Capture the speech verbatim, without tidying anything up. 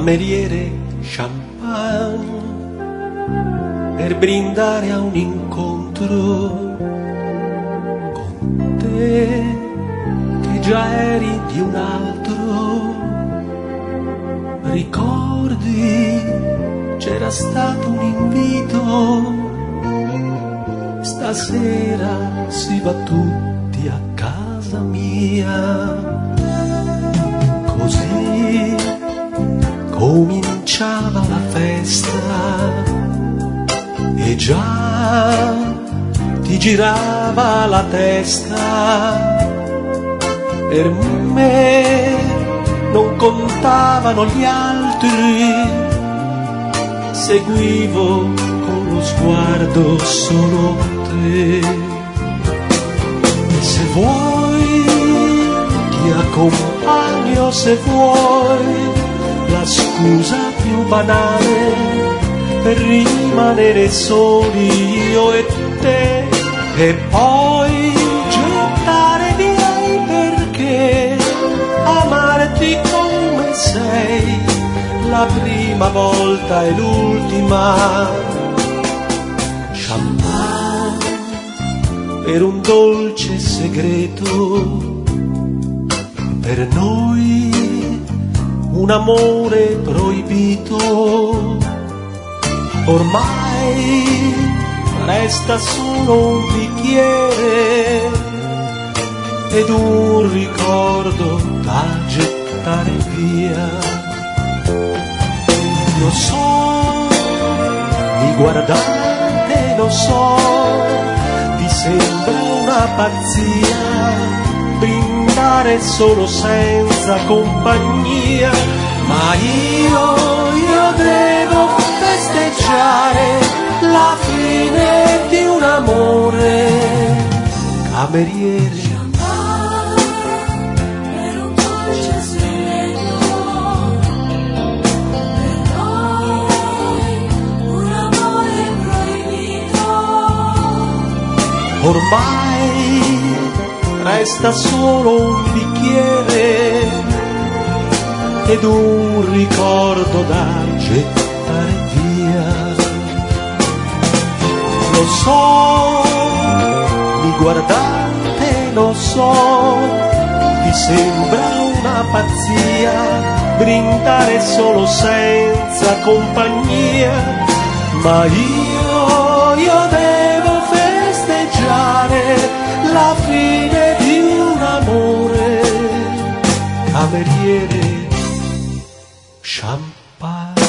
cameriere champagne per brindare a un incontro con te che già eri di un altro. Ricordi, c'era stato un invito, stasera si va tutti a casa mia. Così cominciava la festa e già ti girava la testa. Per me non contavano gli altri, seguivo con lo sguardo solo te. Se vuoi ti accompagno, se vuoi, la scusa più banale per rimanere soli io e te, e poi gettare via il perché, amarti come sei, la prima volta e l'ultima. Champagne per un dolce segreto, per noi un amore proibito. Ormai resta solo un bicchiere ed un ricordo da gettare via. Lo so, mi guardate, lo so, vi sembra una pazzia brindare solo senza compagnia, ma io, io devo festeggiare la fine di un amore. Cameriere, per un dolce segreto, per noi un amore proibito. ormai resta solo un bicchiere ed un ricordo da gettare via. Lo so, mi guardate, lo so, vi sembra una pazzia brindare solo senza compagnia, ma io, io devo festeggiare la fine di un amore. Cameriere, champagne.